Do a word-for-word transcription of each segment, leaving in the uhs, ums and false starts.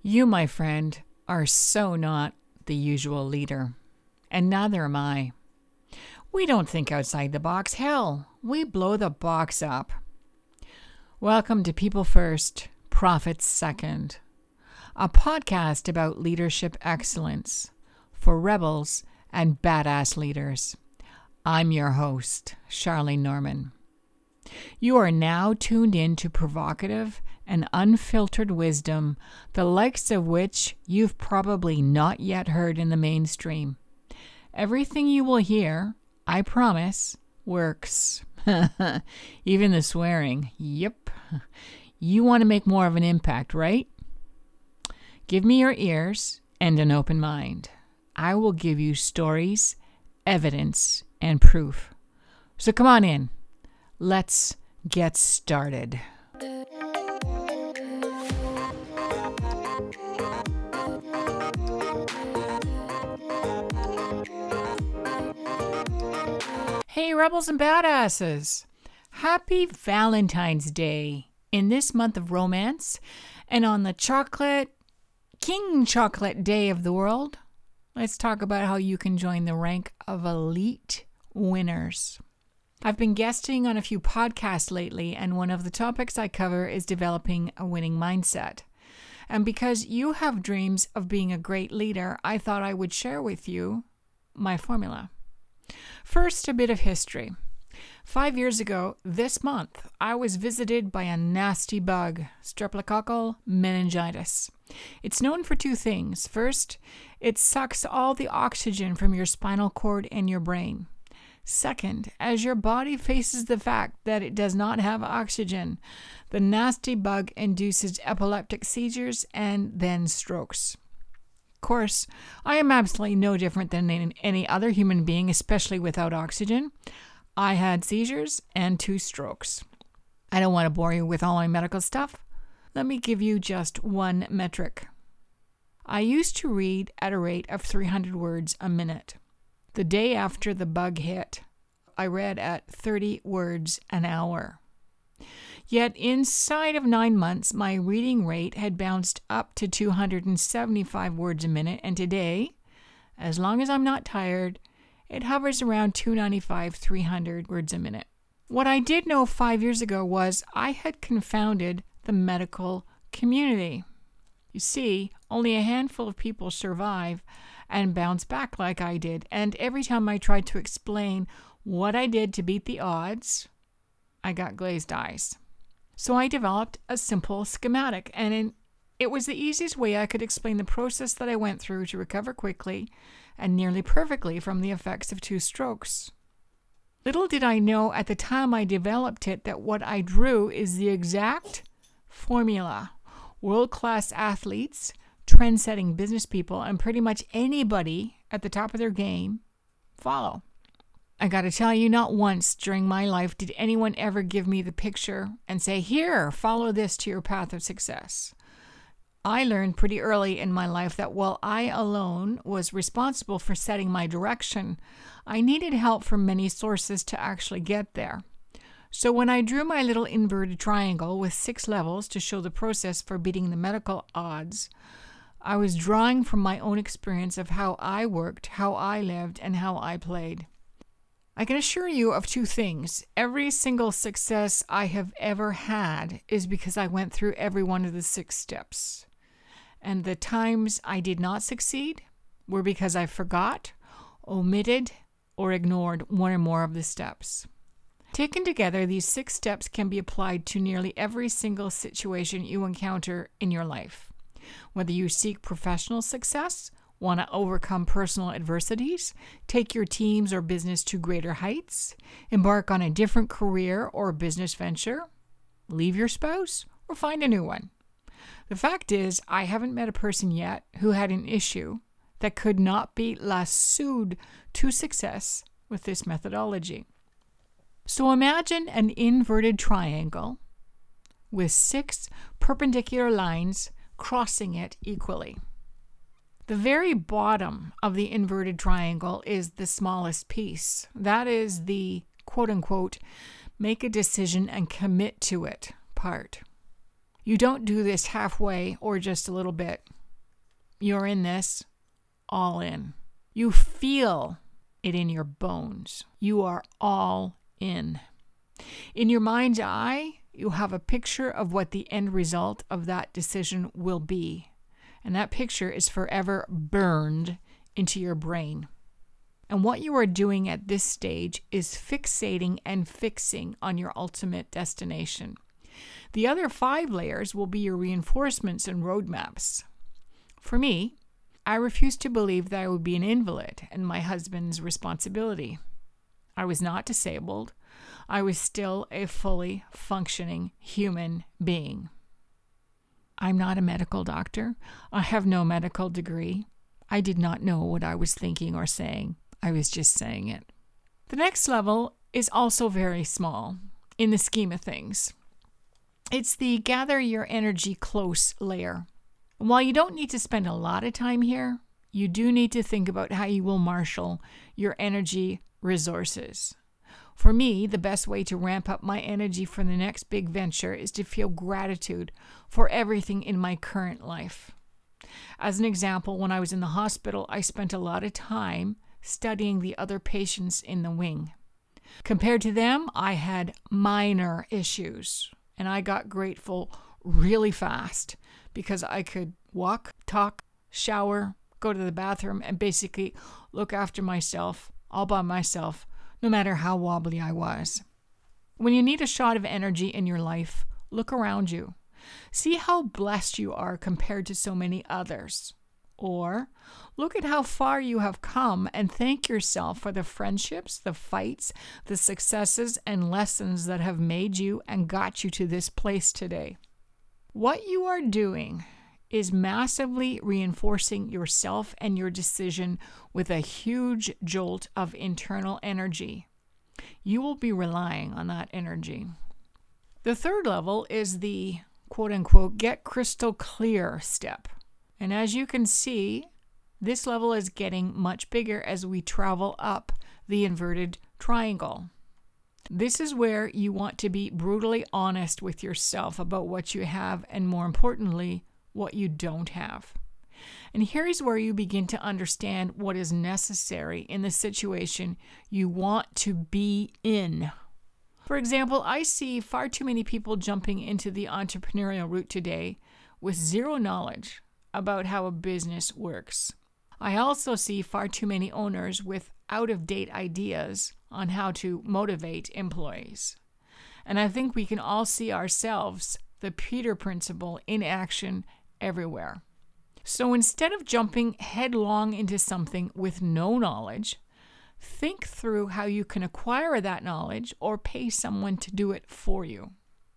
You, my friend, are so not the usual leader, and neither am I. We don't think outside the box. Hell, we blow the box up. Welcome to People First, Profits Second, a podcast about leadership excellence for rebels and badass leaders. I'm your host, Charlene Norman. You are now tuned in to provocative and unfiltered wisdom, the likes of which you've probably not yet heard in the mainstream. Everything you will hear, I promise, works. Even the swearing. Yep. You want to make more of an impact, right? Give me your ears and an open mind. I will give you stories, evidence, and proof. So come on in. Let's get started. Hey, rebels and badasses. Happy Valentine's Day in this month of romance and on the chocolate, King Chocolate Day of the world. Let's talk about how you can join the rank of elite winners. I've been guesting on a few podcasts lately, and one of the topics I cover is developing a winning mindset. And because you have dreams of being a great leader, I thought I would share with you my formula. First, a bit of history. Five years ago, this month, I was visited by a nasty bug, streptococcal meningitis. It's known for two things. First, it sucks all the oxygen from your spinal cord and your brain. Second, as your body faces the fact that it does not have oxygen, the nasty bug induces epileptic seizures and then strokes. Of course, I am absolutely no different than any other human being, especially without oxygen. I had seizures and two strokes. I don't want to bore you with all my medical stuff. Let me give you just one metric. I used to read at a rate of three hundred words a minute. The day after the bug hit, I read at thirty words an hour. Yet inside of nine months, my reading rate had bounced up to two hundred seventy-five words a minute, and today, as long as I'm not tired, it hovers around two ninety-five, three hundred words a minute. What I did know five years ago was I had confounded the medical community. You see, only a handful of people survive and bounce back like I did, and every time I tried to explain what I did to beat the odds, I got glazed eyes. So I developed a simple schematic, and in, it was the easiest way I could explain the process that I went through to recover quickly and nearly perfectly from the effects of two strokes. Little did I know at the time I developed it that what I drew is the exact formula world-class athletes, trend-setting business people, and pretty much anybody at the top of their game follow. I got to tell you, not once during my life did anyone ever give me the picture and say, here, follow this to your path of success. I learned pretty early in my life that while I alone was responsible for setting my direction, I needed help from many sources to actually get there. So when I drew my little inverted triangle with six levels to show the process for beating the medical odds, I was drawing from my own experience of how I worked, how I lived, and how I played. I can assure you of two things. Every single success I have ever had is because I went through every one of the six steps. And the times I did not succeed were because I forgot, omitted, or ignored one or more of the steps. Taken together, these six steps can be applied to nearly every single situation you encounter in your life. Whether you seek professional success, want to overcome personal adversities, take your teams or business to greater heights, embark on a different career or business venture, leave your spouse, or find a new one. The fact is, I haven't met a person yet who had an issue that could not be lassoed to success with this methodology. So imagine an inverted triangle with six perpendicular lines crossing it equally. The very bottom of the inverted triangle is the smallest piece. That is the quote-unquote make a decision and commit to it part. You don't do this halfway or just a little bit. you're in this all in. You feel it in your bones. You are all in. In your mind's eye, you have a picture of what the end result of that decision will be. And that picture is forever burned into your brain. And what you are doing at this stage is fixating and fixing on your ultimate destination. The other five layers will be your reinforcements and roadmaps. For me, I refused to believe that I would be an invalid and my husband's responsibility. I was not disabled. I was still a fully functioning human being. I'm not a medical doctor. I have no medical degree. I did not know what I was thinking or saying. I was just saying it. The next level is also very small in the scheme of things. It's the gather your energy close layer. And while you don't need to spend a lot of time here, you do need to think about how you will marshal your energy resources. For me, the best way to ramp up my energy for the next big venture is to feel gratitude for everything in my current life. As an example, when I was in the hospital, I spent a lot of time studying the other patients in the wing. Compared to them, I had minor issues, and I got grateful really fast because I could walk, talk, shower, go to the bathroom, and basically look after myself all by myself, no matter how wobbly I was. When you need a shot of energy in your life, look around you. See how blessed you are compared to so many others. Or look at how far you have come and thank yourself for the friendships, the fights, the successes, and lessons that have made you and got you to this place today. What you are doing is massively reinforcing yourself and your decision with a huge jolt of internal energy. You will be relying on that energy. The third level is the quote-unquote get crystal clear step. And as you can see, this level is getting much bigger as we travel up the inverted triangle. This is where you want to be brutally honest with yourself about what you have and, more importantly, what you don't have. And here's where you begin to understand what is necessary in the situation you want to be in. For example, I see far too many people jumping into the entrepreneurial route today with zero knowledge about how a business works. I also see far too many owners with out-of-date ideas on how to motivate employees. And I think we can all see ourselves, the Peter Principle, in action everywhere. So instead of jumping headlong into something with no knowledge, think through how you can acquire that knowledge or pay someone to do it for you.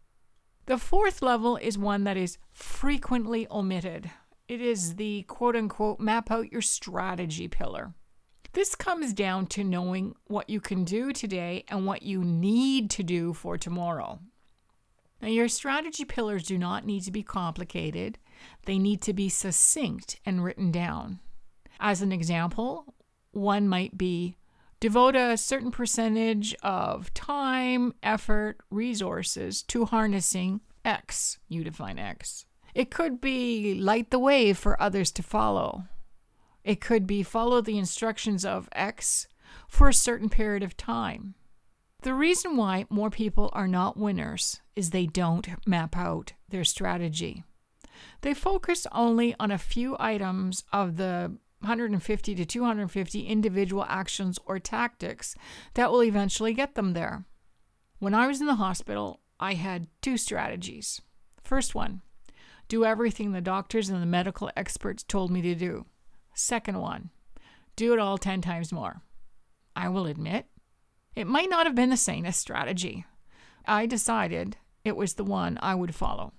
The fourth level is one that is frequently omitted. It is the quote-unquote map out your strategy pillar. This comes down to knowing what you can do today and what you need to do for tomorrow. Now, your strategy pillars do not need to be complicated. They need to be succinct and written down. As an example, one might be devote a certain percentage of time, effort, resources to harnessing X. You define X. It could be light the way for others to follow. It could be follow the instructions of X for a certain period of time. The reason why more people are not winners is they don't map out their strategy. They focus only on a few items of the one hundred fifty to two hundred fifty individual actions or tactics that will eventually get them there. When I was in the hospital, I had two strategies. First one, do everything the doctors and the medical experts told me to do. Second one, do it all ten times more. I will admit, it might not have been the sanest strategy. I decided it was the one I would follow.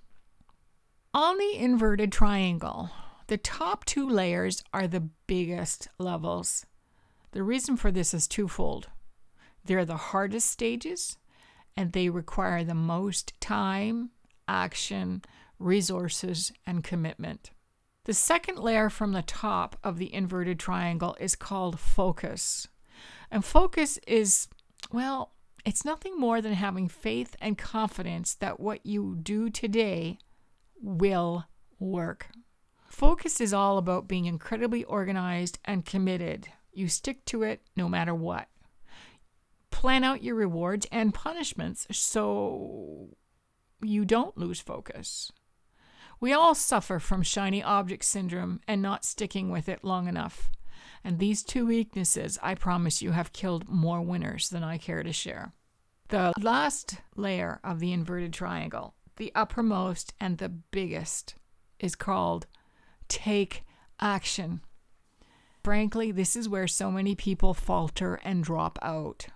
On the inverted triangle, the top two layers are the biggest levels. The reason for this is twofold. They're the hardest stages, and they require the most time, action, resources, and commitment. The second layer from the top of the inverted triangle is called focus. And focus is, well, it's nothing more than having faith and confidence that what you do today will work. Focus is all about being incredibly organized and committed. You stick to it no matter what. Plan out your rewards and punishments so you don't lose focus. We all suffer from shiny object syndrome and not sticking with it long enough. And these two weaknesses, I promise you, have killed more winners than I care to share. The last layer of the inverted triangle, the uppermost and the biggest, is called take action. Frankly, this is where so many people falter and drop out.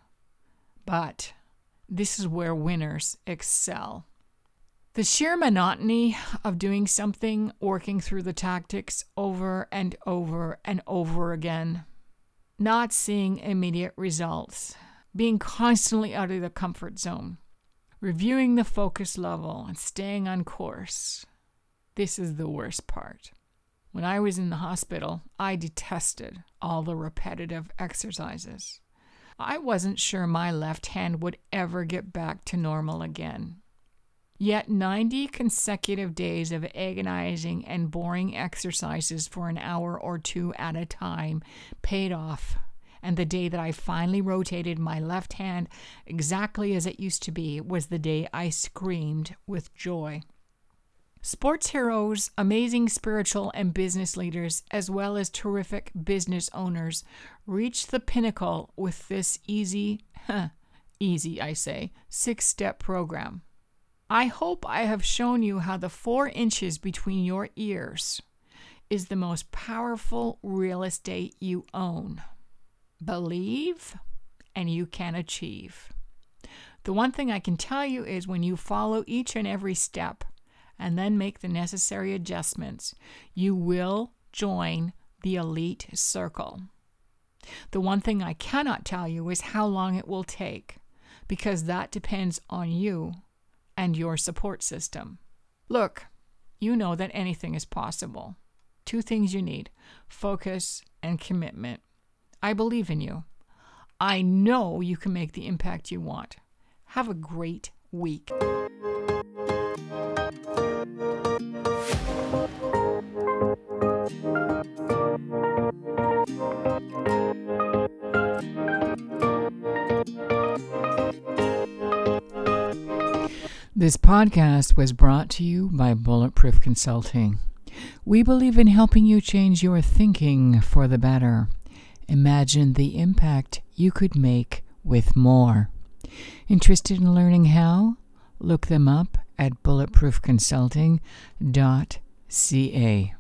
But this is where winners excel. The sheer monotony of doing something, working through the tactics over and over and over again, not seeing immediate results, being constantly out of the comfort zone, reviewing the focus level and staying on course. This is the worst part. When I was in the hospital, I detested all the repetitive exercises. I wasn't sure my left hand would ever get back to normal again. Yet ninety consecutive days of agonizing and boring exercises for an hour or two at a time paid off. And the day that I finally rotated my left hand exactly as it used to be was the day I screamed with joy. Sports heroes, amazing spiritual and business leaders, as well as terrific business owners, reach the pinnacle with this easy, easy I say, six-step program. I hope I have shown you how the four inches between your ears is the most powerful real estate you own. Believe, and you can achieve. The one thing I can tell you is when you follow each and every step and then make the necessary adjustments, you will join the elite circle. The one thing I cannot tell you is how long it will take, because that depends on you and your support system. Look, you know that anything is possible. Two things you need: focus and commitment. I believe in you. I know you can make the impact you want. Have a great week. This podcast was brought to you by Bulletproof Consulting. We believe in helping you change your thinking for the better. Imagine the impact you could make with more. Interested in learning how? Look them up at bulletproof consulting dot c a.